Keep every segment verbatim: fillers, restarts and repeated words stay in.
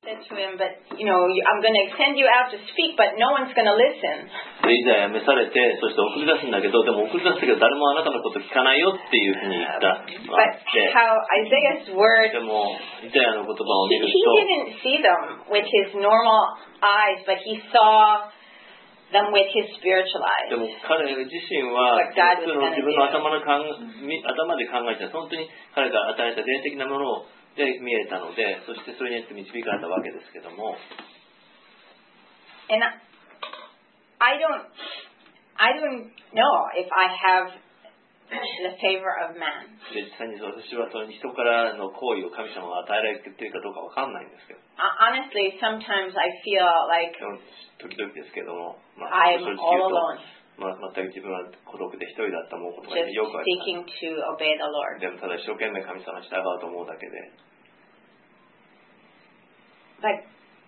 said to him, but, you know, I'm going to send you out to speak, but no one's going to listen. いざ辞めされて、そして送り出すんだけど、でも送り出すけど誰もあなたのこと聞かないよっていうふうに言った。 But how Isaiah's word, でもイザヤの言葉を見 he, る he と、 didn't see them with his normal eyes, but he saw them with his spiritual で eyes. も彼自身は What God そ was の gonna 自分の頭の考え頭で考えて本当に彼が与えた霊的なもので見えたので、そしてそれによって導かれたわけですけども。 And I don't, I don't know if I have the favor of man. 実際に私はその人からの行為を神様が与えられているかどうかわかんないんですけど。 Honestly, sometimes I feel like 時々ですけども、まあ、 I'm 正直 all 言うと、 alone, まあ、全く自分は孤独で一人だった思うことが just よくあり seeking ます。 to obey the Lord. でもただ一生懸命神様に従うと思うだけで。 But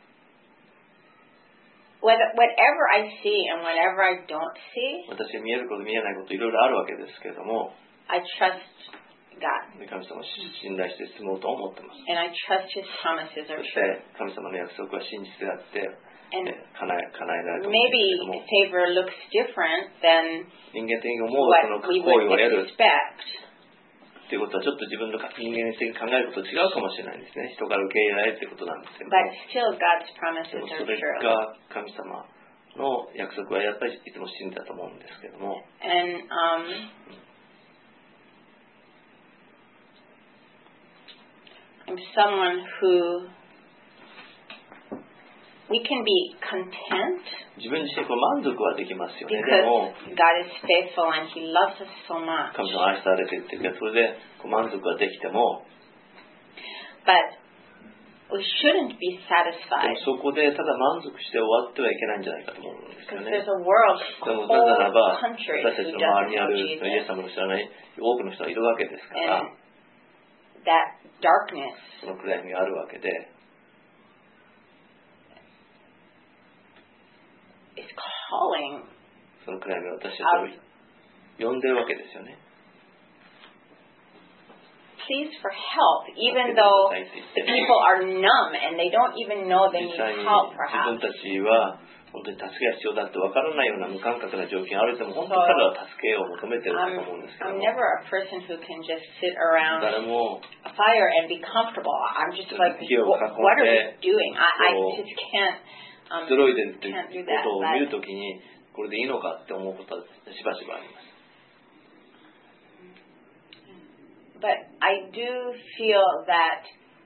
whether, whatever I see and whatever I don't see, 私見えること見えないこといろいろあるわけですけれども、 I trust God. 神様を信頼して進もうと思ってます。 And I trust His promises are そして true. 神様の約束は真実であって、 And え叶え、叶えられると思うんですけ maybe ども、 favor looks different than 人間的に思うその what we 行為 would を得る expect. ということはちょっと自分の人間的に考えることと違うかもしれないんですね。人から受け入れられるということなんですけども、 But still, God's で promises も are それ true. が神様の約束はやっぱりいつも真だと思うんですけども、 And um, I'm someone who we can be content 自分自身こう満足はできますよね。で because も God is faithful and He loves us so much. 神様愛されているというか、それでこう満足はできても、 But we shouldn't be で satisfied もそこでただ満足して終わってはいけないんじゃないかと思うんですよ because ね。 there's a world, で whole もなぜならば country 私たち who の周り doesn't にあ know るイエ Jesus. ス様の知らない多くの人がいるわけですから、 And that darkness その暗闇があるわけで、 is calling その暗闇を私たちを呼んでるわけですよね。 please for help, even though the people are numb and they don't even know they 実 need 際に help 自分 perhaps. たちは本当に助けが必要だって分からないような無感覚な状況があるでも本当に彼らは助けを求めてると I'm, 思うんですけど I'm も、 never a person who can just sit around 誰も a fire and be comfortable. I'm just like, Feel what, what are you comfortable. doing? I, I So, just can't, um, くつろいでるという can't do こ that. とを見る But, ときにこれでいいのかって思うことはしばしばあります。 but I do feel that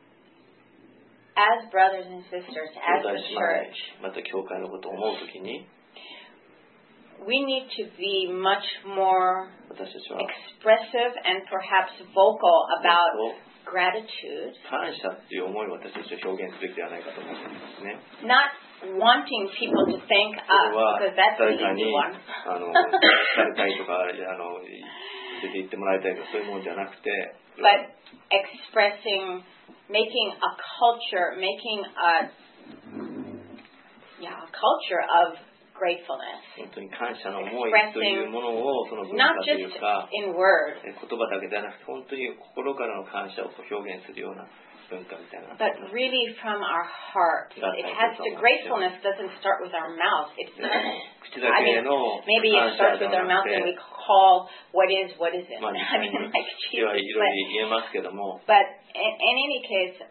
as brothers and sisters, 兄 as 弟 the 姉妹 church, また教会のことを思うときに we need to be much more 私たちは expressive and perhaps vocal も about っと gratitude, 感謝っていう思いを私たちは表現すべきではないかと思っていますね。 not wanting people to thank それ us は because that's the 誰か easy に one. あのされたいとかあの出て行ってもらいたいとかそういうものじゃなくて、 But expressing, making a culture, making a yeah, a culture of gratefulness. 本当に感謝の思いというものをその文 Not 化という just か in word, 言葉だけではなくて本当に心からの感謝を表現するような文化みたいな。 but really from our heart. It has to, gratefulness doesn't start with our mouth. It's, 口だ I け mean, の maybe it 感謝 starts で with は our な mouth く and we て、 call what is, what isn't. まあ実 I 際 mean, に like 口はい Jesus. ろ But, いろ言えますけども、 but in, in any case,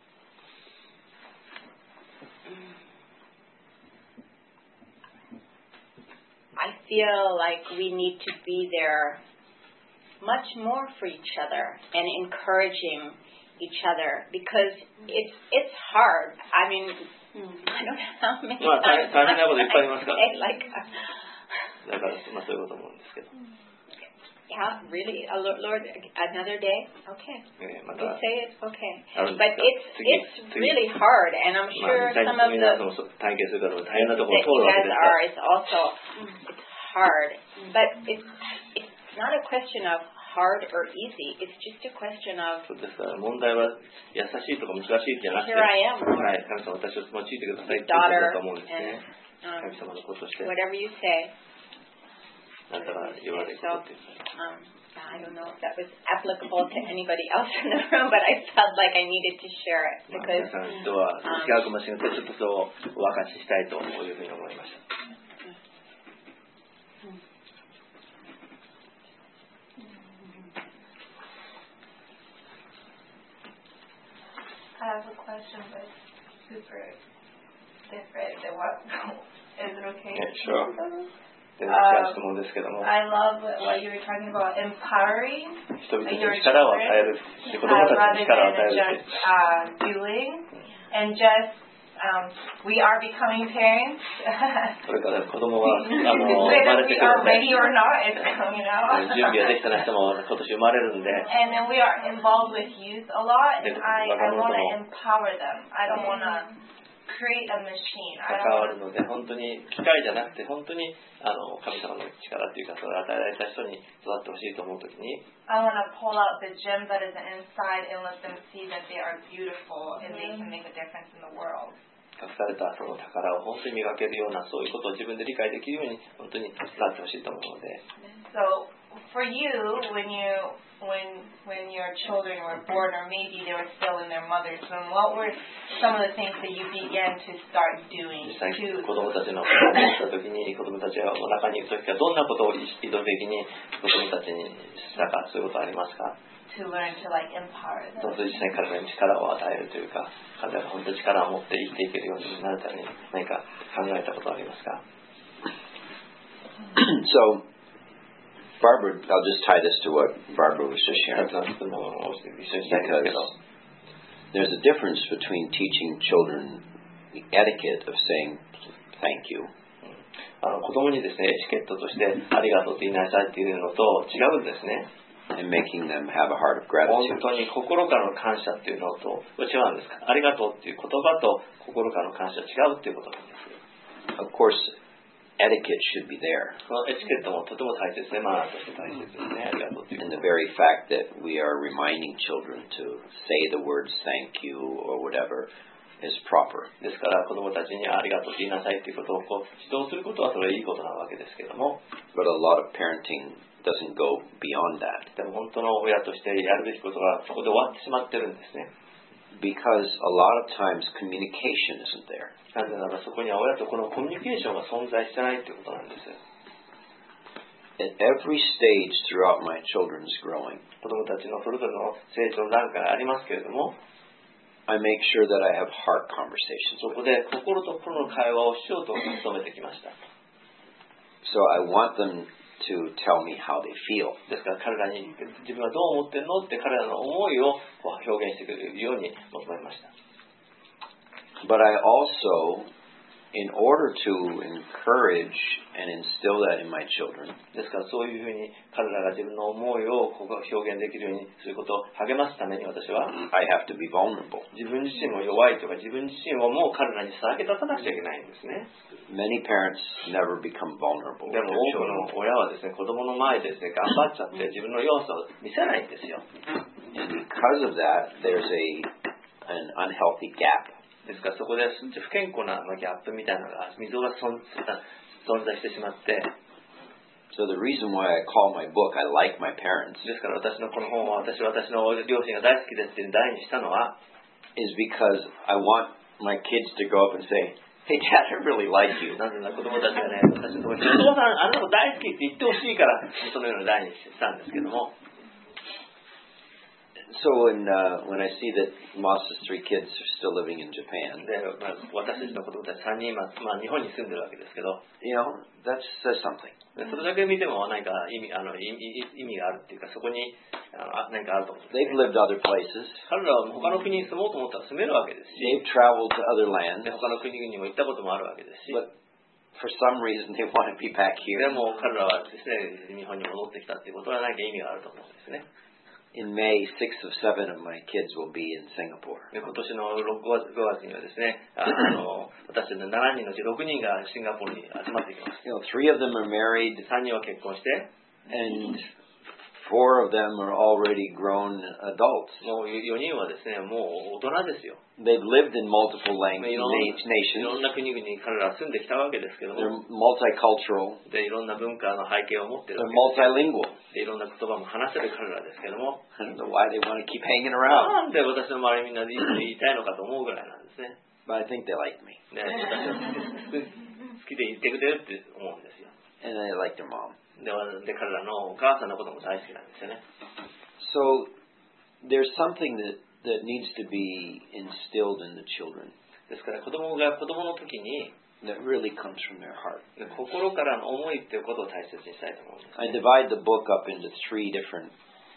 I feel like we need to be there much more for each other and encouraging each other because it's it's hard. I mean, I don't know how many まあ大 times 大変なこといっぱいありますから。 I say like, だからまあそういうこと思うんですけど、 yeah, really, uh, Lord, Lord, another day, okay. えーま We た say it, okay. あるんで But すか。 it's 次 it's 次 really hard, and I'm まあ sure 実際 some に of 皆 the さんも体験するから大変なところ that を通 you るわけ guys ですか are ら。 is also it's hard, but it's it's not a question of hard or easy. It's just a question of そうですから問題は優しいとか難しいじゃなくて、 here I am, は Lord. い、神様私を用いてくださいっていうことだと思うんですね。 Um, 神様のこととして、 whatever you say. あなたが言われることっていう。 Um, I don't know if that was applicable to anybody else in the room, but I felt like I needed to share it まあ because 皆さんとは違うかもしれないけど、ちょっとそうお明かししたいというふうに思いました。 I have a question, but it's super different than what is it okay? Yeah, sure. 全然違う質問ですけども、 I love what you were talking about, empowering 人々に力を与える、子供たちに rather 力を与 than える just uh, doing, and just um, we are becoming parents. それから子供はあの生ま Whether れて we く are るの ready で、 or not, it's coming out. 準備ができた人も今年生まれるんで、 And then we are involved with youth a lot, and I, I want to Yeah. empower them. I don't want to create a machine. I 関 don't わ want るので、本当に機械じゃなくて、本当にあの神様の力というか、それを与えられた人に育ってほしいと思うときに、 I want to pull out the gem that is inside and let them see that they are beautiful and they can make a difference in the world. 隠されたその宝を本当に磨けるような、そういうことを自分で理解できるように、本当に育ってほしいと思うので。 So for you, when you when when your children were born, or maybe they were still in their mother's womb, what were some of the things that you began to start doing 実際 to 子供たちの子供をしたときに、子供たちがお腹にいるときからどんなことを意図的に子供たちにしたか、そういうことありますか？ to learn to like empower どう them? ぞ実際に彼らに力を与えるというか、彼らが本当に力を持って生きていけるようになるために何か考えたことはありますか？ So, Barbara, I'll just tie this to what Barbara was just 二 sharing. つの質問を一緒にしたいんですけ Because ど、 there's a difference between teaching children the etiquette of saying thank you あの子供にですね、エチケットとしてありがとうと言いなさいっていうのと違うんですね。 and making them have a heart of 本 gratitude. 当に心からの感謝っていうのと違うんですか？ありがとうっていう言葉と心からの感謝違うっていうことなんです。 Of course, etiquette should be there. そのエチケットもとても大切で、マナーとして大切ですね。ありがとうっていう。 And the very fact that we are reminding children to say the words thank you or whatever is proper. ですから子供たちにありがとうと言いなさいっていうことをこう指導することはそれはいいことなわけですけども、 But a lot of parenting doesn't go beyond that. でも本当の親としてやるべきことがそこで終わってしまってるんですね。 Because a lot of times communication isn't there. なぜならそこには親とこのコミュニケーションが存在してないっていうことなんです。 At every stage throughout my children's growing, 子供たちのそれぞれの成長の段階ありますけれども、 I make sure that I have heart conversations そ with こで心と心の会話をしようと努めてきました。 So I want them to tell me how they feel. ですから彼らに自分はどう思ってるのって彼らの思いをこう表現してくれるように求めました。 But I also, in order to encourage and instill that in my children, ですからそういうふうに彼らが自分の思いをここ表現できるようにすることを励ますために私は I have to be vulnerable. 自分自身も弱いとか自分自身をもう彼らにさらけ出さなくちゃいけないんですね。 Many parents never become vulnerable で with も their 多く children. の親はですね、子供の前でですね、頑張っちゃって自分の弱さを見せないんですよ。 And because of that, there's a an unhealthy gap. ですからそこで不健康なギャップみたいなのが溝が存存在してしまって、 So the reason why I call my book I Like My Parents ですから私のこの本は私は私の両親が大好きですっていう題にしたのは、 is because I want my kids to grow up and say, Hey Dad, I really like you. なぜなら子供たちがね、私のところにお父さんあなたの大好きって言ってほしいからそのような題にしたんですけども、 So when uh, when I see that Moss's three kids are still living in Japan, で、まあ、私たちの子供たちさんにん今、まあ、日本に住んでるわけですけど、 you know, that says something. でそれだけ見ても何か意味、あの意味、意味があるっていうか、そこにあの何かあると思うんです、ね。 They've lived other places. 彼らは他の国に住もうと思ったら住めるわけですし、 They've traveled to other lands. で他の国々にも行ったこともあるわけですし、 But for some reason they want to be back で here. も彼らはですね、日本に戻ってきたっていうことは何か意味があると思うんですね。 In May, six of seven of my kids will be in Singapore. で今年のごがつ、ごがつにはですね、あの私たちのしちにんのうちろくにんがシンガポールに集まってきます。 You know, three of them are married, さんにんは結婚して、 and four of them are already grown adults. もうよにんはですね、もう大人ですよ。 They've lived in multiple lang- いろん na- いろん nations. な国々に彼らは住んできたわけですけど They're も、 multicultural. でいろんな文化の背景を持っている They're わけ multilingual. で、いろんな言葉も話せる彼らですけども、 I don't know why they want to keep hanging around, なんで私の周りみんなで言いたいのかと思うぐらいなんですね。 but I think they like me, で、私は好きで言ってくれるって思うんですよ。 and I like their mom. で、で彼らのお母さんのことも大好きなんですよね。 So there's something that, that needs to be instilled in the children ですから子供が子供の時に that really comes from their heart. 心からの思いっていうことを大切にしたいと思うんです、ね。 I divide the book up into three different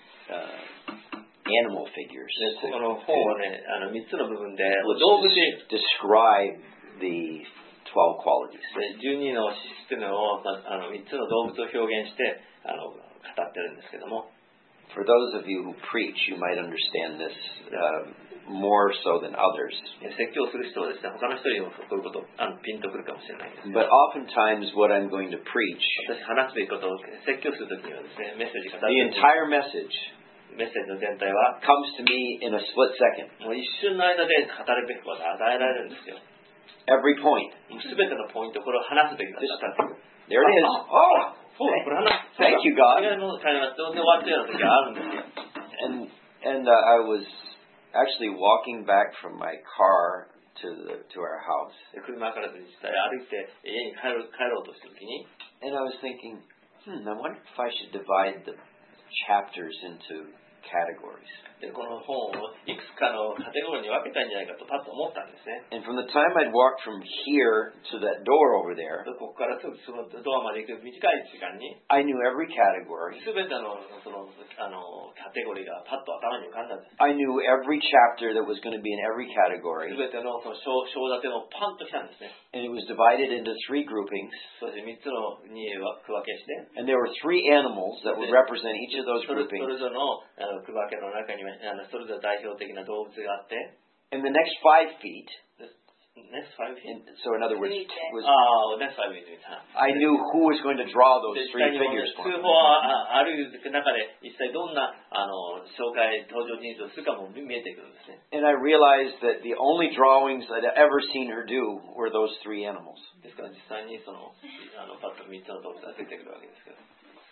uh, animal figures で to, この本はね、あのみっつの部分で to 動物 describe the twelve qualities. でじゅうにの資質というのを、まあ、あのみっつの動物を表現してあの語ってるんですけども、 For those of you who preach, you might understand this uh, more so than others. 説教する人はですね、他の人よりもこういうことあのピンとくるかもしれないんですけど、 But oftentimes what I'm going to preach, 私話すべきことを説教するときにはですね、メッセージが the entire message メッセージの全体は comes to me in a split second. もう一瞬の間で語るべきことが与えられるんですよ。 Every point. すべてのポイント、これを話すべきだったんです。 There it is. Oh, そう、これ話す。 thank you, God. 違いの会話で終わってるような時があるんですよ。 And and uh, I was actually walking back from my car to the to our house, で車から実際歩いて家に帰る帰ろうとした時に、 and I was thinking, hmm, I wonder if I should divide the chapters into categories. でこの本をいくつかのカテゴリーに分けたんじゃないかとパッと思ったんですね。 And from the time I'd walked from here to that door over there, でここからすぐそのドアまで行く短い時間に、 I knew every category. すべてのそのあのカテゴリーがパッと頭に浮かんだんです。 I knew every chapter that was going to be in every category, すべてのその章章立てのパンときたんですね。 and it was divided into three groupings. そしてみっつのに区分けして、 And there were three animals that would represent each of those それそ groupings. れぞれのあの区分けの中にはあのそれぞれ代表的な動物があって、 And the next five feet, next five feet? in, so in other words, was ああ、next five feet. I knew who was going to draw those で three 実際にもう figures ね for 通 me. 報あある中で一体どんなあの紹介登場人物をするかも見えてくるんですね。 And I realized that the only drawings I'd ever seen her do were those three animals. ですから実際にそのあのパッとみっつの動物が出てくるわけですけど。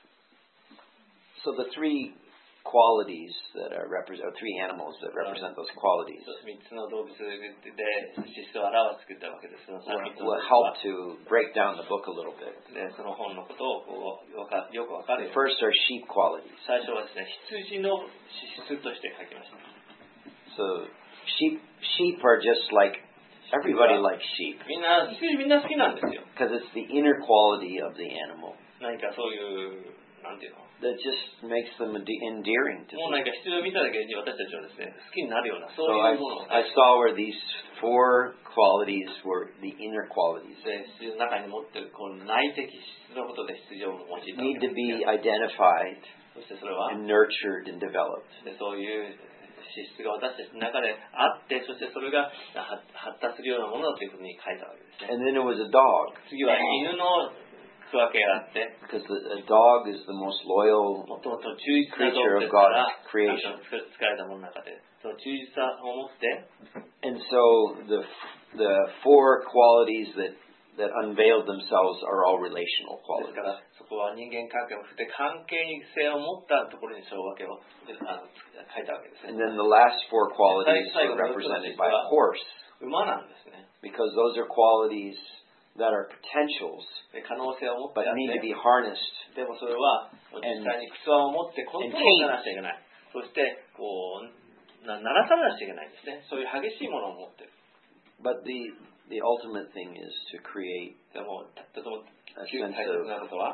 So the three qualities that are represent, or three animals that represent those qualities みっつの動物で資質を表してくれたわけです。その will, みっつの will 動物 help は to break down the book a little bit. でその本のことをこうよかよくわかるように。 First are sheep qualities. 最初はですね、羊の資質として書きました。 So sheep sheep are just like everybody likes sheep みんな羊みんな好きなんですよ。 because it's the inner quality of the animal 何かそういうなんていうの。 that just makes them ende- endearing to もう me. 何か羊を見ただけで私たちはですね、好きになるようなそ So う I, いうものを I saw where these four qualities were the inner qualities で羊の中に持っているこの内的質のことで羊を用いたわけ need で to す be よ。 identified そしてそれは and nurtured and developed. でそういう資質が私たちの中であって、そしてそれが発達するようなものだというふうに書いたわけですね。 And then it was a dog 次は犬の区分けがあって、 because the, a dog is the most loyal もともと忠実な動物ですから、作られたものの中で、その忠実さを持って、 and so the the four qualities that that unveiled themselves are all relational です qualities. からそこは人間関係を含めて関係性を持ったところに章分けをあの書いたわけですね。 And then the last four qualities are represented by a horse 馬なんですね。 because those are qualities that are potentials で可能性を持って but あっ need to て、 be harnessed でもそれは実際に器を持ってコントロールしなくちゃいけない。そしてこうな鳴らさなくちゃいけないんですね。そういう激しいものを持ってる。 but the the ultimate thing is to create でもとても a 大切 sense な of ことは、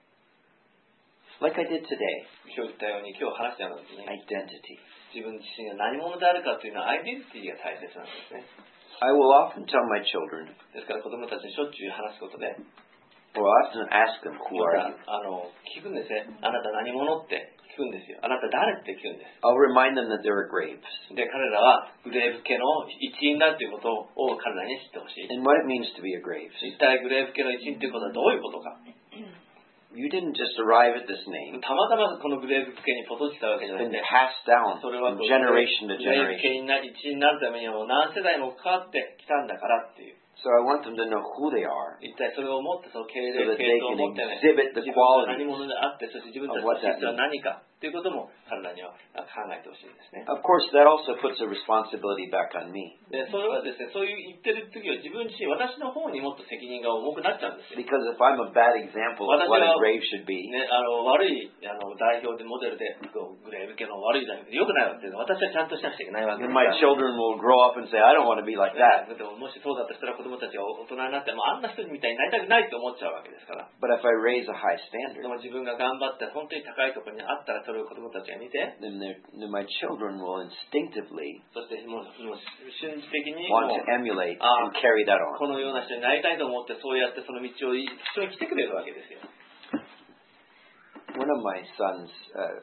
like I did today 今日言ったように今日話したような時に identity 自分自身が何者であるかというのはアイデンティティが大切なんですね。 I will often tell my children ですから子供たちにしょっちゅう話すことで、 or often ask them who ま are you たあの聞くんですね。あなた何者って聞くんですよ。あなた誰って聞くんです。 I'll remind them that there are grapes で彼らはグレープ家の一員だということを彼らに知ってほしい。 and what it means to be a grape. 一体グレープ家の一員ということはどういうことか。 You didn't just arrive at this name. たまたまこのグレープ系にポトチたわけじゃな It's くて、 been passed down それは from こう generation to グレープ系 generation. になり一になるためにはもう何世代も関わってきたんだからっていう。 So I want them to know who they are, 一体それを持ってその経 so 歴 that 系 they 統を can 持ってね、 exhibit the 自分が何 qualities. 者であって、そして自分たち of の what that 質は何かっていうことも彼らには考えてほしいんですね。 Of course, that also puts a responsibility back on me, で、それはですね、そういう言ってる時は自分自身、私の方にもっと責任が重くなっちゃうんですよ。 because if I'm a bad example of what a grave should be, ね、あの悪いあの代表でモデルでこうグレーブ系の悪い代表で良くないわけで、私はちゃんとしなくちゃいけないわけで then すか my ら。 children will grow up and say, I don't want to be like that. でももしそうだとしたら子供たちが大人になってもあんな人みたいになりたくないって思っちゃうわけですから。 But if I raise a high で standard, も自分が頑張って本当に高いところにあったらそれを子供たちが見て、 then, they're- then my children will instinctively そしてもうもう瞬時的に want も to う emulate Ah. and carry that こ on. のような人になりたいと思ってそうやってその道を一緒に来てくれるわけですよ。 One of my sons uh,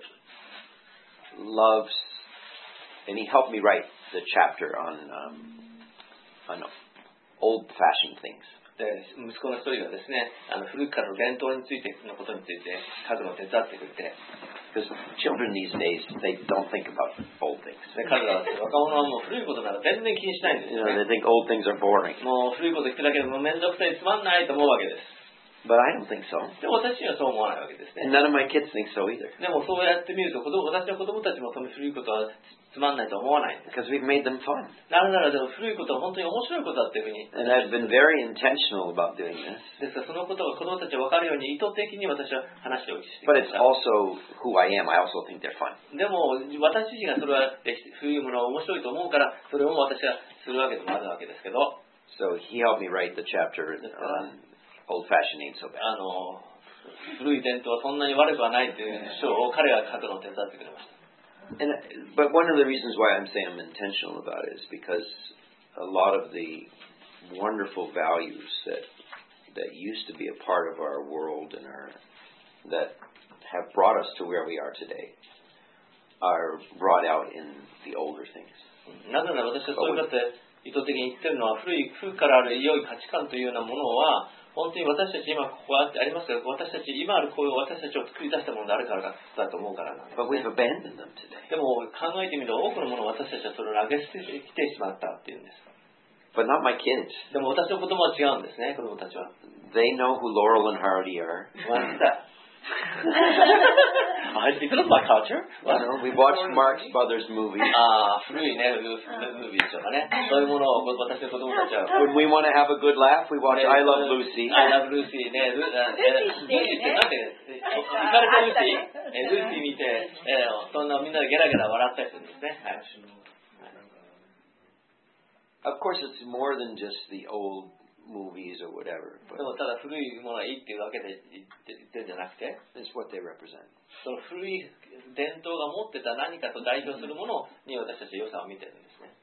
loves, and he helped me write the chapter on um, on old-fashioned things. で息子の一人がですね、あの古くからの伝統についてのことについて書くのを手伝ってくれて、 Because children these days, they don't think about old things. で彼らは若者はもう古いことなら全然気にしないんです You よ know, ね。 they think old things are boring. もう古いこと言ってるだけでもう面倒くさいつまんないと思うわけです。 But I don't think so. でも私にはそう思わないわけですね。 And none of my kids think so either. でもそうやってみると子供私の子供たちもその古いことはつまんないと思わないんです。 Because we've made them fun. なぜならでも古いことは本当に面白いことだっていうふうに。 And I've been very intentional about doing this. ですからそのことが子供たちが分かるように意図的に私は話をしてき But ま it's した。 also who I am. I also think they're fun. でも私自身がそれは古いものは面白いと思うからそれを私はするわけでもあるわけですけど、 So he helped me write the chapter on old-fashioned ain't so bad. あの古い伝統はそんなに悪くはないという書を彼が書くのを手伝ってくれました。 And, but one of the reasons why I'm saying I'm intentional about it is because a lot of the wonderful values that that used to be a part of our world and our that have brought us to where we are today are brought out in the older things. なぜなら私はそういうことで意図的に言ってるのは古い古からある良い価値観というようなものは本当に私たち今ここあってありますが私たち今あるこういう私たちを作り出したものであるからだと思うからなんです、ね。 But we've abandoned them today. でも考えてみると多くのものを私たちはそれを投げ捨ててきてしまったっていうんです。 But not my kids. でも私の子供は違うんですね、子供たちは。 They know who Laurel and Hardy are. What's that? I think it's my culture. You know, we watched Marx Brothers movies. ああ、古いね、ムービーでしょうかね。そういうものを私の子供たちは。 When we want to have a good laugh, we watch I Love Lucy. I Love Lucy ね。ルルーシーってなんて、イカれたルーシーえルーシー見て、えー、そんなみんなでゲラゲラ笑ったりするんですね。はい。 Of course, it's more than just the old movies or whatever. でもただ古いものがいいっていうわけで言って言ってるんじゃなくて、 It's what they represent. その古い伝統が持ってた何かと代表するものに私たち良さを見てるんですね。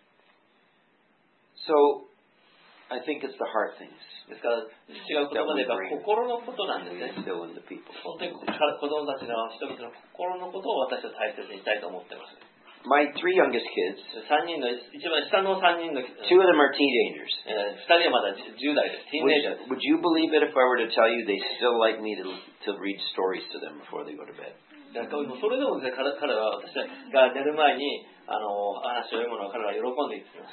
So, I think it's the heart things ですから違う言葉で言えば心のことなんです we ね。 instill in the people. 本当に子供たちの人々の心のことを私は大切にしたいと思ってます。 My three youngest kids, 三人の一番下の三人の two of them are teenagers. えー、ふたりはまだじゅう代です。ティーンエイジャーです。 Would, would you believe it if I were to tell you they still like me to, to read stories to them before they go to bed? だからもうそれでもですね、彼彼は私が寝る前にあの話を読むのを彼は喜んでいってます。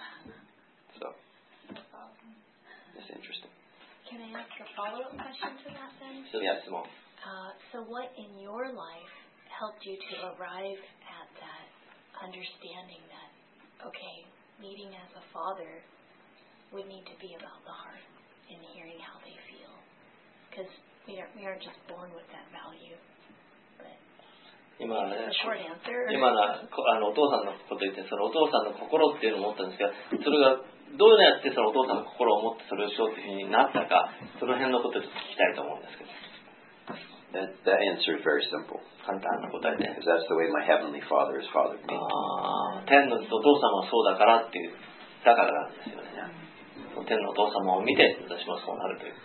So, that's interesting. Can I ask a follow-up question to that then? 一つの質問。 Uh, so what in your life helped you to arrive at that understanding that, okay, leading as a father would need to be about the heart and hearing how they feel? Because we aren't, we aren't just born with that value. But 今ね it's a short answer. 今のあのお父さんのこと言ってそのお父さんの心っていうのを持ったんですが、それがどうやってそのお父さんの心を持ってそれをしようというふうになったか、その辺のことを聞きたいと思うんですけど。 That, that answer is very simple. 簡単な答えで。 Because that's the way my Heavenly Father has fathered me. あ天のお父様はそうだからっていうだからなんですよね。天のお父様を見て私もそうなるという。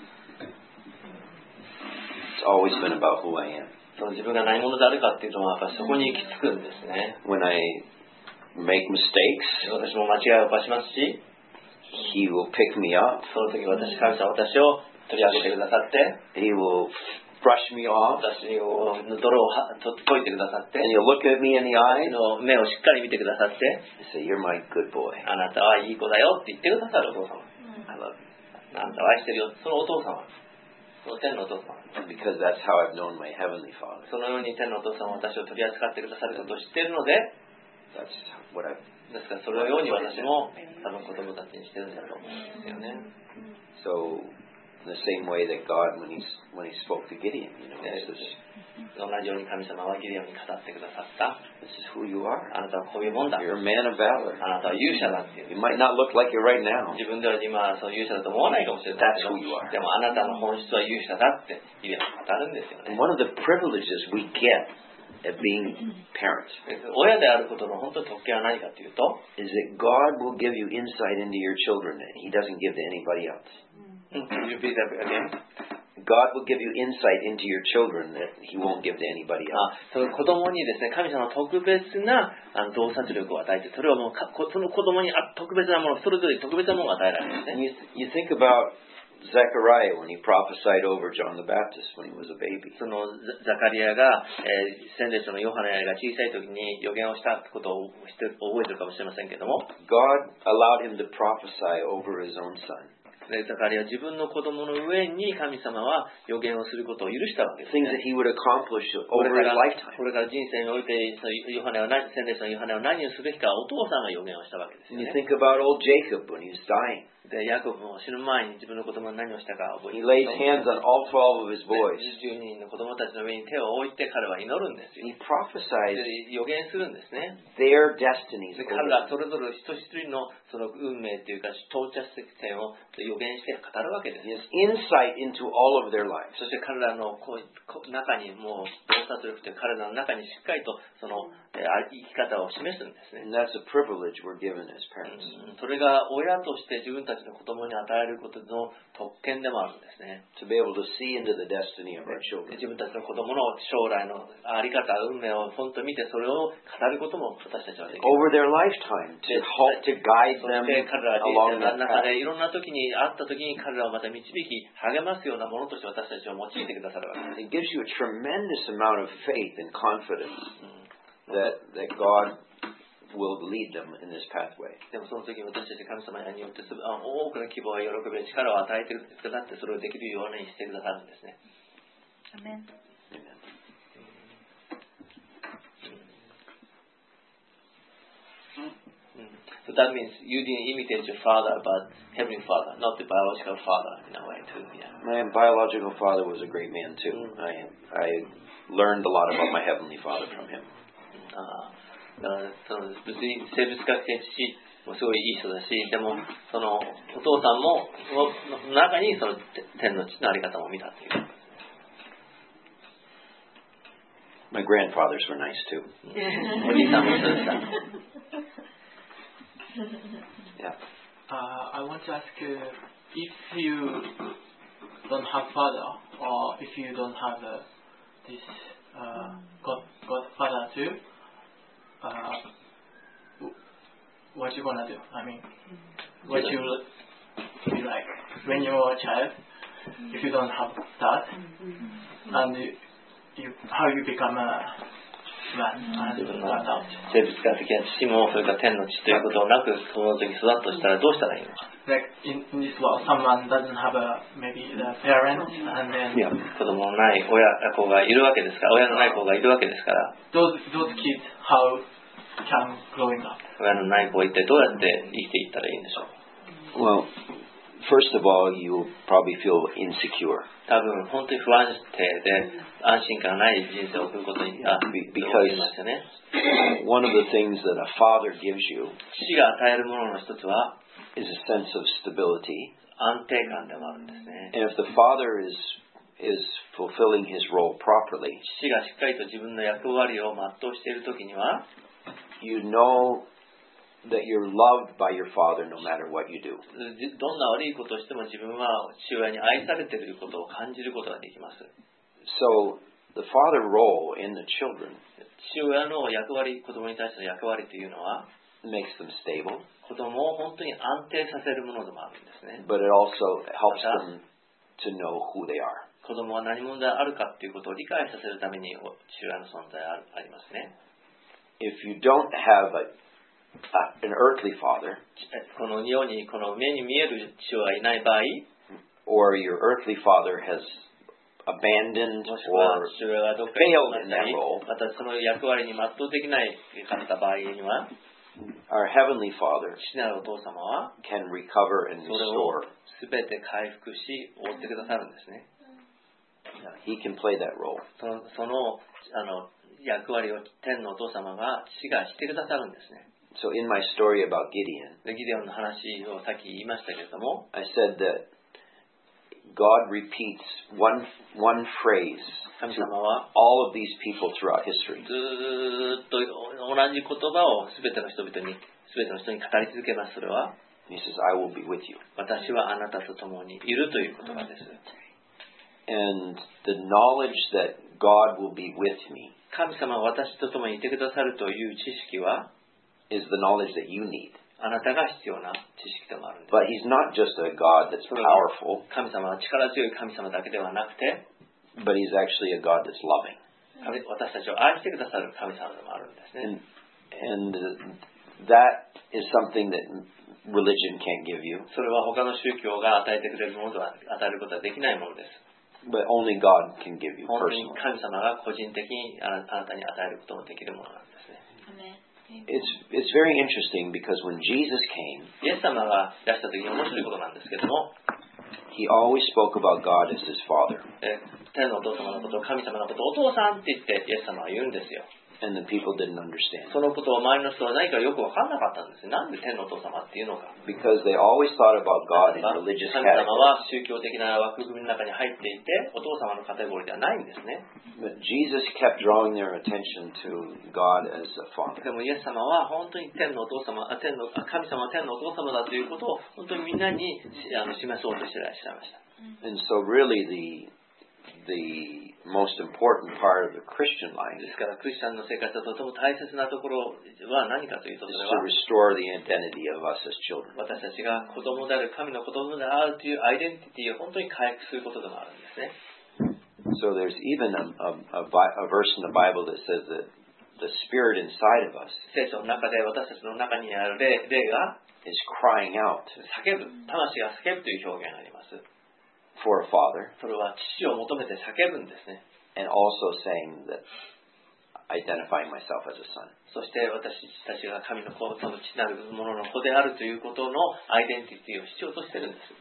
It's always been about who I am. その自分が何者であるかっていうのはやっぱりそこに行き着くんですね。 When I make mistakes, 私も間違いを犯しますし、 He will pick me up. その時私、神様は私を取り上げてくださって、 He will brush me off. 私の泥をはと解いてくださって、 And you look at me in the 私 eye の目をしっかり見てくださって、 and say, "You're my good boy. あなたはいい子だよって言ってくださるお父様。 I love you." あなたを愛してるよ。そのお父様。その天のお父様。 Because that's how I've known my heavenly Father. そのように天のお父様は私を取り扱ってくださることを知っているので、 That's what I've. ですからそのように私も多分子供たちにしてるんだと思うんですよね。 So, in the same way that God, when He when He spoke to Gideon, you know, Yes. He says, 同じように神様はギデオンに語ってくださった。 "This is who you are. あなたはこういうもんだ。 You're a man of valor. あなたは勇者だっていう。 You might not look like it right now, 自分では今はそう勇者だと思わないかもしれないけど、 That's who you are. でもあなたの本質は勇者だってギデオンは語るんですよ and ね。 one of the privileges we get at being parents 親であることの本当に特権は何かというと、 is that God will give you insight into your children that He doesn't give to anybody else. うん、Could you repeat that again? God will give you insight into your children that He won't give to anybody あ else. その子供にですね、神様の特別なあの洞察力を与えて、それをもうかこその子供にあ特別なもの、それぞれ特別なものが与えられるんです And ね。 you, you think about Zechariah when he prophesied over John the Baptist when he was a baby. そのザザカリアが、えー、洗礼者のヨハネが小さい時に予言をしたことを知って覚えてるかもしれませんけども、 God allowed him to prophesy over his own son. でザカリアは自分の子供の上に神様は予言をすることを許したわけです Things ね。 that he would accomplish これ over か his ら lifetime. これから人生においてそのヨハネは何、洗礼者のヨハネは何をすべきかお父さんが予言をしたわけですよ And you ね。 think about old Jacob when he was dying. でヤコブも死ぬ前に自分の子供が何をしたか覚え He て lays る。 hands on all twelve of his boys. じゅうにんの子供たちの上に手を置いて彼は祈るんですよ。 He prophesies で予言するんですね。 their destinies で over 彼ら them. それぞれ一人一人のその運命というか到着点を予言して語るわけです。 He has insight into all of their lives. そして彼らのこうこ中にもう洞察力という彼らの中にしっかりとその、えー生き方を示すんですね。 And that's a privilege we're given as parents. うんそれが親として自分たちの子供に与えることの特権でもあるんですね。 To be able to see into the destiny of our で children. 自分たちの子供の将来のあり方、運命を本当に見てそれを語ることも私たちはできる。 Over their lifetime to help to guide そ them して彼らは人 along 生 that の中 path. でいろんな時に会った時に彼らをまた導き励ますようなものとして私たちを用いてくださるわけです。 It gives you a tremendous amount of faith and confidence that that God will lead them in this pathway. でもその時に私たち神様によってすあ多くの希望や喜びや力を与えてくださってそれをできるようにしてくださるんですね。 Amen. Amen. So that means you didn't imitate your father, but heavenly father, not the biological father in a way too. Yeah. My biological father was a great man too. I I learned a lot about my heavenly Father from him. あだからその物理生物学的父もすごいいい人だし、でもそのお父さんもの中にその天の父のあり方も見たという。 My grandfathers were nice too. おじいさんもそうでした。 Yeah. Uh, I want to ask uh, if you don't have father or if you don't have uh, this uh, God Godfather too, uh, what you gonna do? I mean, what you be like when you were a child if you don't have that, and you, you how you become a man 自 and 分の adult. 生物学的な父もそれから天の父ということをなくその時育ったとしたらどうしたらいいのか。 Like in, in this world, someone doesn't have a maybe the parents, and then いや子供のない親子がいるわけですから、親のない子がいるわけですから、 those those kids how can growing up. 親のない子は一体どうやって生きていったらいいんでしょう。 Well, first of all, you'll probably feel insecure 多分本当に不安定で安心感がない人生を送ることにあ思いますよね。 one of the things that a father gives you 父が与えるものの一つは is a sense of stability. 安定感でもあるんですね。 And if the father is is fulfilling his role properly, 父がしっかりと自分の役割を全うしているときには you know that you're loved by your father no matter what you do. じどんな悪いことをしても自分は父親に愛されていることを感じることができます。 So the father role in the children 父親の役割、子供に対しての役割というのは makes them stable, 子供を本当に安定させるものでもあるんですね。 but it also helps them to know who they are. 子供は何者であるかっていうことを理解させるために父親の存在あありますね。 If you don't have a, a, an earthly father, この世にこの目に見える父親がいない場合、 or your earthly father has abandoned もしくは or 父親がどっかに行きま failed in した that り、 role, またその役割に全うできないかった場合には、 our heavenly father 父なるお父様は can recover and それを restore. すべて回復し覆ってくださるんですね。 He can play that role. その、その、あの役割を天のお父様が父がしてくださるんですね。 So in my story about Gideon, でギデオンの話をさっき言いましたけれども、 I said that God repeats one one phrase 神 to 様は all of these people throughout history. ずーっと同じ言葉をすべての人々に、すべての人に語り続けます。それは、 He says, I will be with you. 私はあなたと共にいるという言葉です。 And the knowledge that God will be with me 神様が私と共にいてくださるという知識は、 is the knowledge that you need. あなたが必要な知識でもあるんです。 But He's not just a God that's powerful, 神様は力強い神様だけではなくて、 but He's actually a God that's loving. 神私たちを愛してくださる神様でもあるんですね。 And, and uh, that is something that religion can't give you, それは他の宗教が与えてくれるものでは与えることはできないものです。 but only God can give you 本当に personally. 神様が個人的にあなあなたに与えることのできるものなんですね。 It's, it's very interesting because when Jesus came, イエス様がいらした時に面白いことなんですけども、 He always spoke about God as His Father. え天のお父様のことを神様のことをお父さんって言ってイエス様は言うんですよ。 And the people didn't understand. そのことを周りの人は何かよく分かんなかったんです。なんで天のお父様っていうのか。 Because they always thought about God in 神 religious 様 categories. は宗教的な枠組みの中に入っていて、お父様のカテゴリーではないんですね。 But Jesus kept drawing their attention to God as a Father. でもイエス様は本当に天のお父様、あ天のあ神様は天のお父様だということを本当にみんなにあの示そうとしていらっしゃいました。 And so really the the most important part of the Christian life ですからクリスチャンの生活はとても大切なところは何かというと、 is それ to は restore the identity of us as children. 私たちが子供である神の子供であるというアイデンティティを本当に回復することでもあるんですね。 So there's even a, a, a, vi- a verse in the Bible that says that the Spirit inside of us 聖書の中で私たちの中にある霊、霊が is crying out 叫ぶ、魂が叫ぶという表現があります。 for a Father それは父を求めて叫ぶんですね。 and also saying that identifying myself as a son. そして私たちが神の子、その父なるものの子であるということのアイデンティティを必要としているんです。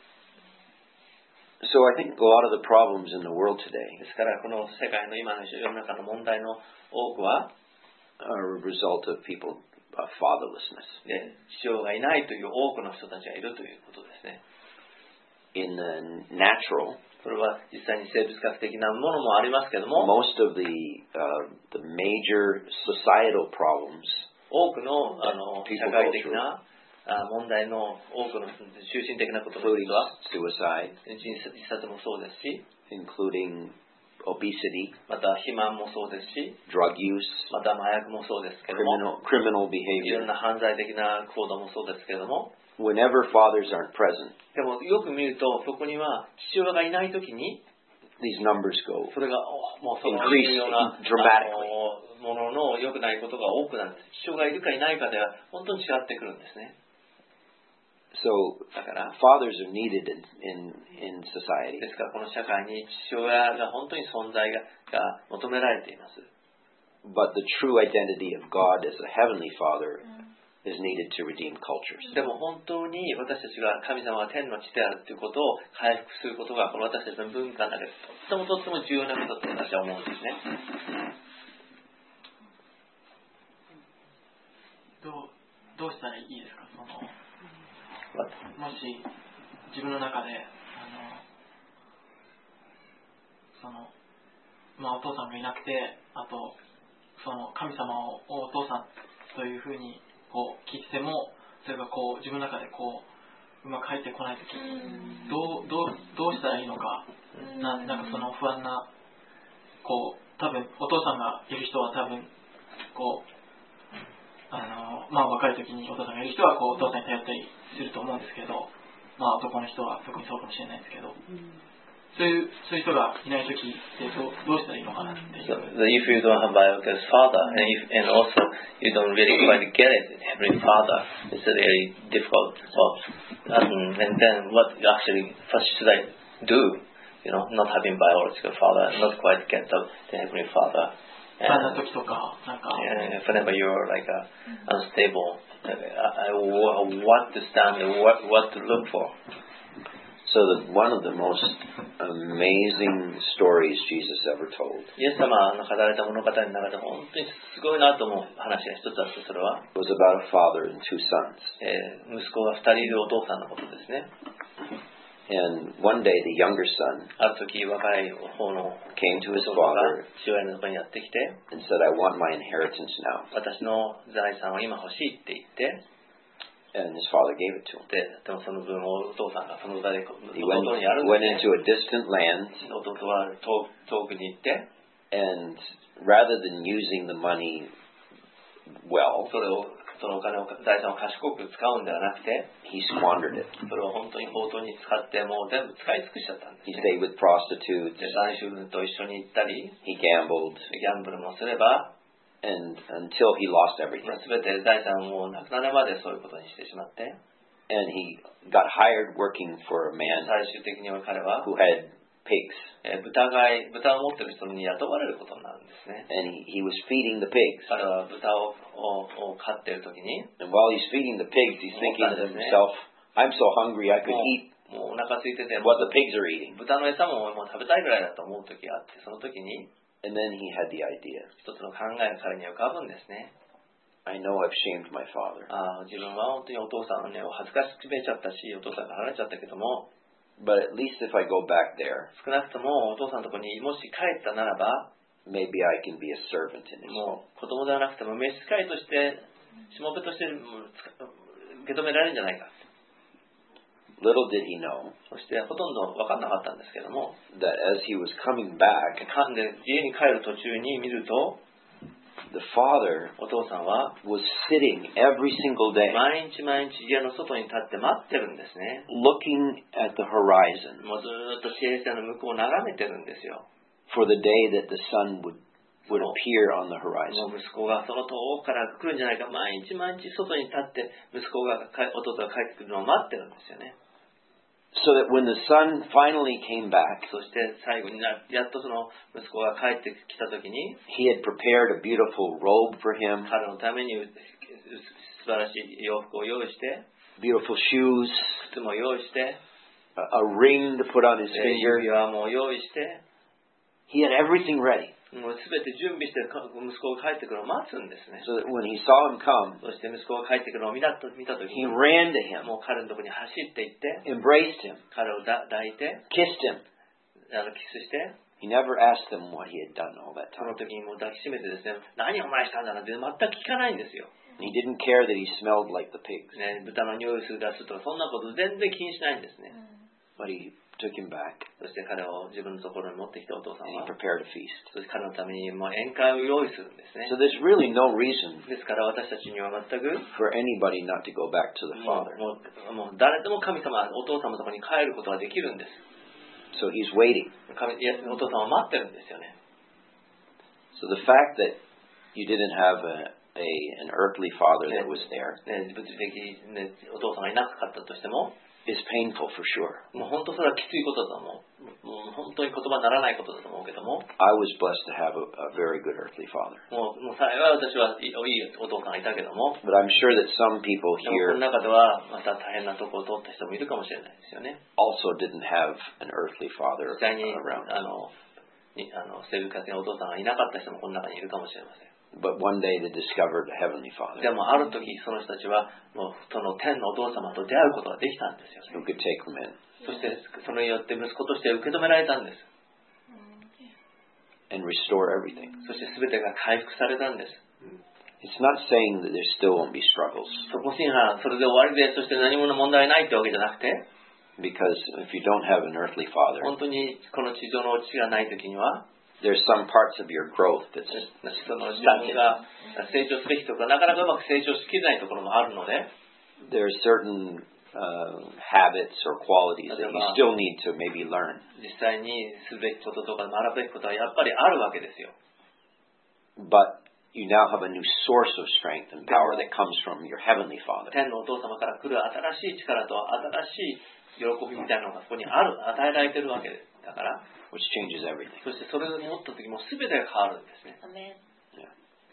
So I think a lot of the problems in the world today ですからこの世界の今の世の中の問題の多くは、 are a result of people of fatherlessness. で父親がいないという多くの人たちがいるということですね。 In the natural, それは実際に生物学的なものもありますけども、 most of the uh, the major societal problems 多くのあの People 社会的なあ問題の多くの中心的なことの一 including つは suicide, 自殺もそうですし、 including obesity, また肥満もそうですし、 drug use, また麻薬もそうですけども、 criminal criminal いろん behavior. な犯罪的な行動もそうですけれども、 Whenever fathers aren't present, でもよく見るとそこには父親がいないときに these numbers go それがおもうその increase ような dramatically. あのものの良くないことが多くなるんです。父親がいるかいないかでは本当に違ってくるんですね。 So だから fathers are needed in, in, in society. ですからこの社会に父親が本当に存在がが求められています。 But the true identity of God as a heavenly father is needed to redeem cultures. でも本当に私たちが神様は天の地であるということを回復することがこの私たちの文化の中でとってもとっても重要なことだと私は思うんですね。 どうどうしたらいいですか？そのもし自分の中であのそのまあお父さんがいなくて、あとその神様をお父さんというふうにこう聞いても、それがこう自分の中でこううまく入ってこないときにどうどうどうしたらいいのか、ななんかその不安なこう多分お父さんがいる人は多分こうあのまあ若い時にお父さんがいる人はこうお父さんに頼ったりすると思うんですけど、まあ男の人は特にそうかもしれないですけど、 そういうそういう人がいないときってどうどうしたらいいのかなっていう。 So, if you don't have biological father, and if and also you don't really quite get it, Heavenly Father, it's really difficult. So, um, and then what actually first should I do? You know, not having biological father, not quite get the, the Heavenly Father. 不安な時とか、なんか。 And whenever you're like uh, unstable, uh, what to stand, what what to look for. So that one of the most amazing stories Jesus ever told イエス様の語られた物語の中で本当にすごいなと思う話が一つあって、それは was about a father and two sons. えー、息子が二人いるお父さんのことですね。 And one day the younger son ある時若い方の came to his 息子が father 父親のところにやってきて、 and said, I want my inheritance now. 私の財産を今欲しいって言って、 And his father gave it to him. で、でもその分をお父さんがその場で He went, went into a distant land 弟は遠遠くに行って、 and rather than using the money well, それをそのお金を財産を賢く使うんではなくて、 he squandered it. それを本当に放蕩に使ってもう全部使い尽くしちゃったんです、ね。 He stayed with prostitutes. で、男子と一緒に行ったり、 He gambled. ギャンブルもすれば、 And until he lost everything. すべて財産もなくなるまでそういうことにしてしまって、 And he got hired working for a man 最終的には彼は who had pigs. えー豚飼い、豚を持ってる人に雇われることになるんですね。 And he, he was feeding the pigs. 彼は豚ををを飼っているときに、 And while he's feeding the pigs, he's thinking to himself, I'm so hungry I could eat もうお腹空いてて、 what the pigs are eating. 豚の餌ももう食べたいぐらいだと思うときがあって、その時に And then he had the idea. 一つの考えが彼に浮かぶんですね。 I know I've shamed my father. ああ、自分は本当にお父さんを、ね、恥ずかしめちゃったし、お父さんが離れちゃったけども、 But at least if I go back there, 少なくともお父さんのところにもし帰ったならば、 maybe I can be a servant in his home. もう子供ではなくても召使いとして、しもべとして受け止められるんじゃないか。 Little did he know そしてほとんど分かんなかったんですけども、 that as he was coming back, 噛んで家に帰る途中に見ると、 the father お父さんは was sitting every single day 毎日毎日家の外に立って待ってるんですね。 looking at the horizon もうずーっと地平線の向こうを眺めてるんですよ。 for the day that the sun would, would appear on the horizon. もう息子がその遠くから来るんじゃないか、毎日毎日外に立って息子が弟が帰ってくるのを待ってるんですよね。 So that when the son finally came back, そして最後になやっとその息子が帰ってきた時に、 he had prepared a beautiful robe for him, 彼のために素晴らしい洋服を用意して、 beautiful shoes, 靴も用意して、 a, a ring to put on his 指 finger. 輪も用意して、 He had everything ready. もうすべて準備して息子が帰ってくるのを待つんですね。 So that when he saw him come, そして息子が帰ってくるのを見た見た時 he に、 ran to him, もう彼のところに走って行って、 embraced him, 彼をだ抱いて、 kissed him. あのキスして、 He never asked him what he had done all that その time. 時にもう抱きしめてですね、何お前したんだなんて全く聞かないんですよ。 He didn't care that he smelled like the pigs, ね、豚の匂いする出すとかそんなこと全然気にしないんですね。 but he took him back そして彼を自分のところに持ってきたお父さん and he は、 prepared a feast. そして彼のためにもう宴会を用意するんですね。 So there's really no reason ですから私たちには全く for anybody not to go back to the も Father. うもうもう誰でも神様、お父様のところに帰ることができるんです。 So he's waiting. 神イエスのお父様は待ってるんですよね。 So the fact that you didn't have a, a an earthly father that was there ね、物理的、ね、お父さんがいなかったとしても、 is painful for sure. もう本当それはきついことだと思う。もう本当に言葉にならないことだと思うけども、 I was blessed to have a, a very good earthly father. もうもう幸い私はいいいいお父さんがいたけども、 But I'm sure that some people でもこ here の中ではまた大変なところを通った人もいるかもしれないですよね。 also didn't have an earthly father 実際に around. あのにあの生活にお父さんがいなかった人もこの中にいるかもしれません。 But one day they discovered a heavenly father でもある時その人たちはもうその天のお父様と出会うことができたんですよね。 who could take them in そしてそれによって息子として受け止められたんです。 and restore everything. そして全てが回復されたんです。 It's not saying that there still won't be struggles, そこにはそれで終わりで、そして何もの問題ないってわけじゃなくて、 because if you don't have an earthly father, 本当にこの地上の父がない時には、 there's some parts of your growth that's その自分が成長すべきとかなかなかうまく成長しきれないところもあるので、 there are certain uh, habits or qualities that you still need to maybe learn. 実際にすべきこととか学ぶべきことはやっぱりあるわけですよ。 But you now have a new source of strength and power that comes from your heavenly Father. 天のお父様から来る新しい力と新しい喜びみたいなのがそこにある、与えられているわけだから、 which changes everything. そしてそれを持った時も全てが変わるんですね。 Amen. Yeah.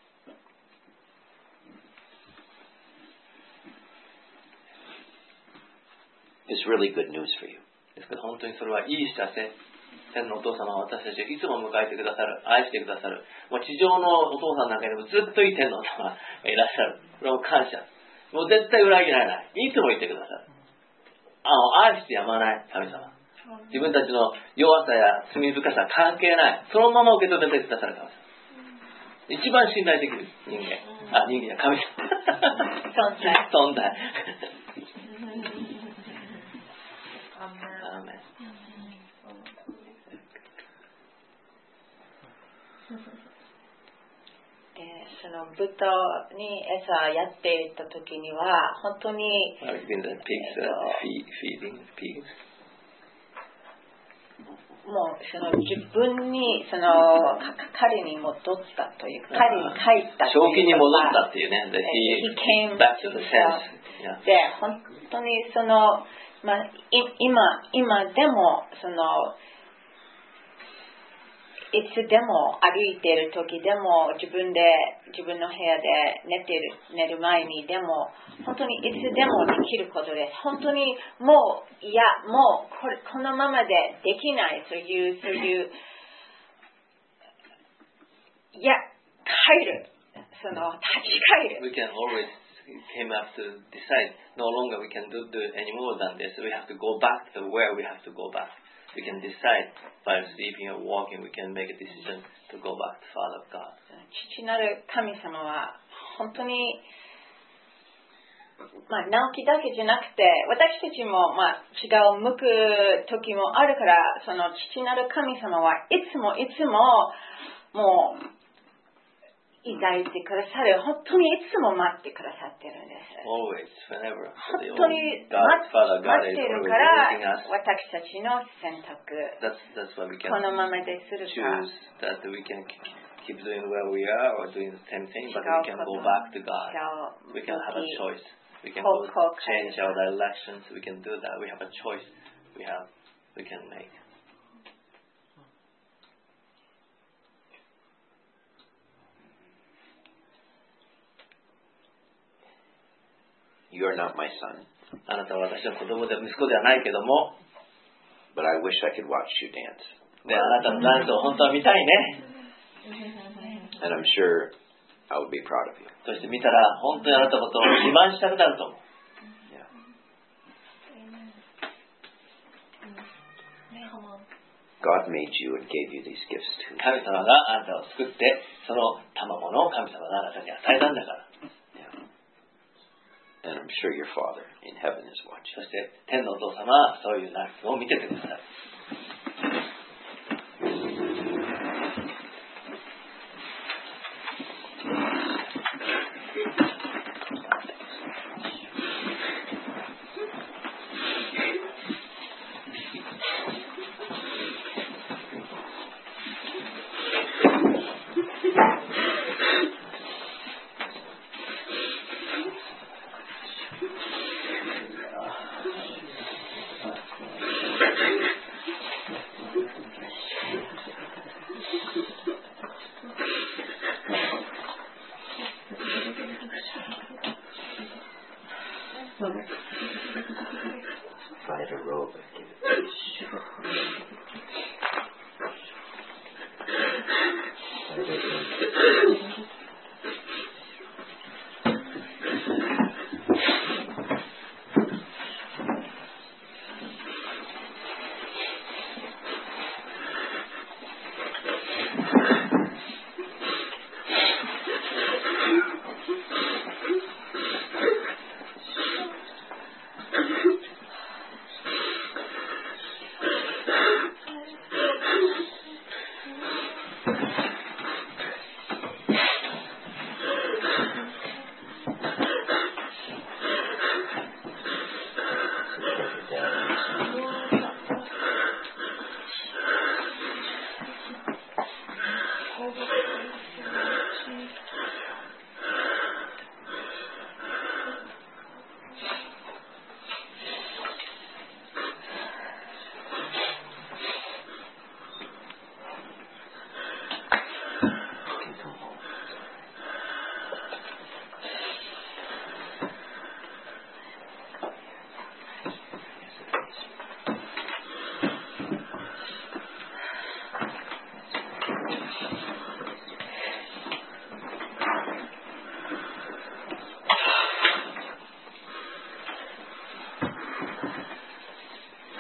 It's really good news for you. ですから本当にそれはいい知らせ。天のお父様は私たちをいつも迎えてくださる、愛してくださる。もう地上のお父さんなんかよりもずっといい天のお父様がいらっしゃる。これも感謝。もう絶対裏切らない。いつも言ってくださる。あの愛してやまない神様。自分たちの弱さや罪深さ関係ない。そのまま受け止めてくださる神様。一番信頼できる人間。あ、人間や神様。 存在。 存在。アーメン。 その豚に餌やっていた時には本当に、 えっと、 もうその自分にその彼に戻ったという彼に帰ったというか、 正気に戻ったっていうね。 He came back to himself. で本当にその、まあ、今今でもそのいつでも歩いている時でも自分で自分の部屋で寝てる寝る前にでも本当にいつでもできることです。本当にもういやもうこれこのままでできないそういうそういういや帰るその立ち返る。 We can always came up to decide no longer we can do, do any more than this. We have to go back to where we have to go back. We can decide by sleeping or walking, we can make a decision to go back to Father God. 父なる神様は本当に、まあ、直樹だけじゃなくて私たちも、まあ、違う向く時もあるからその父なる神様はいつもいつももう抱いてくださる本当にいつも待ってくださってるんです。 Always, whenever. 本当に待ってるから私たちの選択 that's, that's why we can このままでするか choose that we can keep doing where we are or doing the same thing, but we can go back to God. We can have a choice. We can go change our directions. We can do that. We have a choice. We have, we can make. You are not my son. あなたは私の子供で息子ではないけども But I wish I could watch you dance. で、あなたのダンスを本当は見たいね And I'm sure I would be proud of you. そして見たら本当にあなたのことを自慢したくなると思う Yeah. God made you and gave you these gifts too. 神様があなたを作ってその賜物を神様があなたに与えたんだから And I'm sure your Father in heaven is watching. そして天のお父様はそういうナックを見ててください。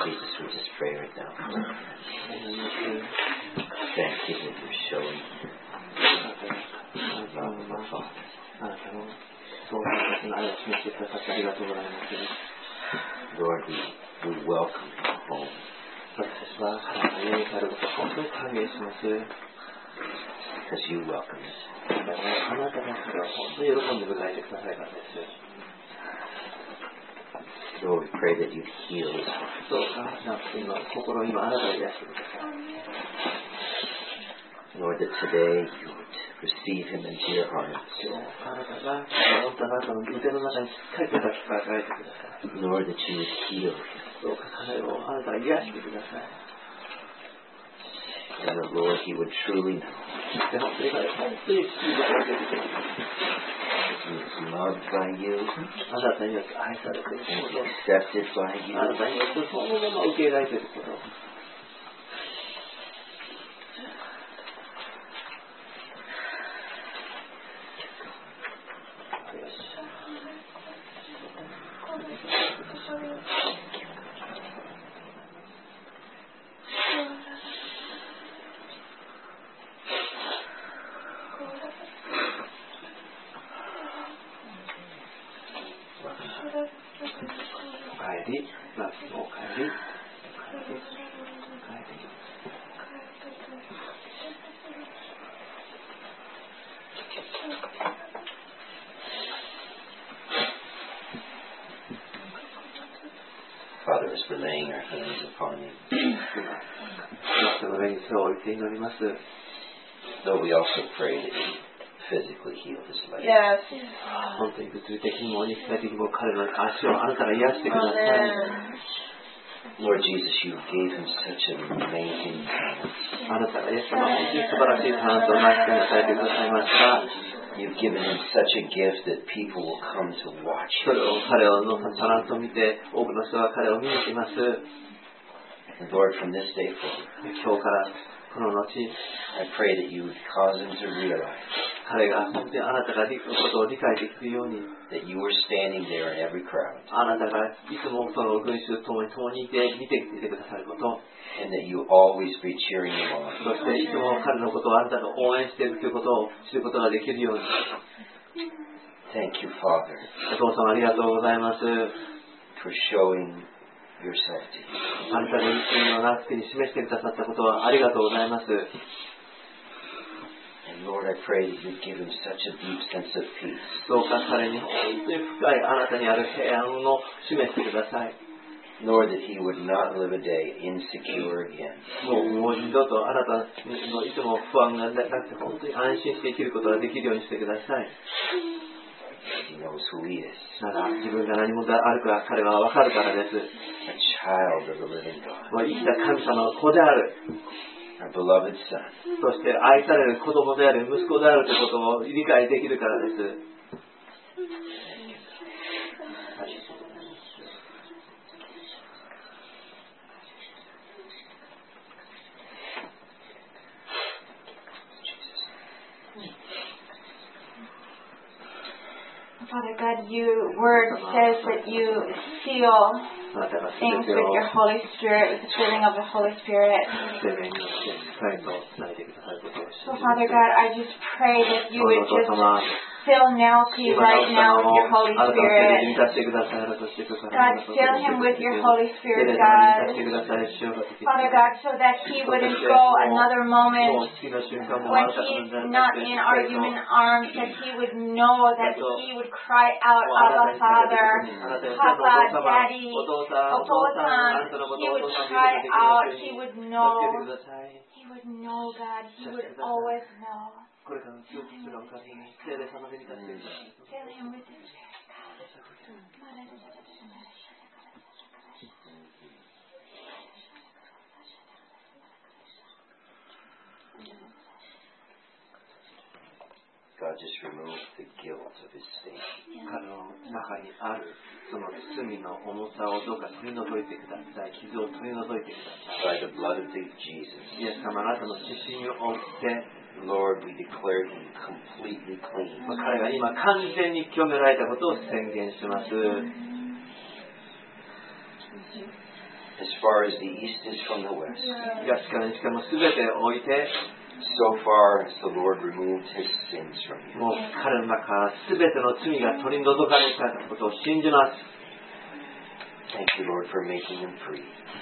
Jesus, we just pray right now. Thank you that you're showing love of our Father. Lord, we, we welcome you home. Because you welcome us. Lord, we pray that you'd heal us. Lord, that today you would receive him into your heart. Lord, that you would heal him. And that, Lord, he would truly know that he is loved by you and accepted by you. Father, as we're laying our hands upon him, though we also pray that you physically heal his leg. Yes. Lord Jesus, you gave him such an amazing talent. You've given him such a gift that people will come to watch him. And Lord, from this day forward, I pray that you would cause him to realize that you were standing there in every crowd, and that you always be cheering him on. Thank you, Father, for showing yourself to him. And Lord, I pray that you give him such a deep sense of peace. Lord, that he would not live a day insecure again. He knows who he is. A child of the living God. Our beloved Son. Father God, your word says that you seal things with your Holy Spirit, with the filling of the Holy Spirit. So Father God, I just pray that you would just fill Nelsie right now with your Holy Spirit. God, fill him with your Holy Spirit, God. Father God, so that he wouldn't go another moment when he's not in our human arms, that he would know that he would cry out, Abba, Father, Papa, Daddy, Otosan. He would cry out, he would know, he would know, God, he would always know. Fill him with his Spirit, God, just remove the guilt of his state. By the blood of Jesus. Lord, we declare him completely clean. as far as the east is from the west. 東から西からもすべて置いて、 So far as the Lord removed his sins from you. もう彼の中からすべての罪が取り除かれたことを信じます。 Thank you, Lord, for making him free.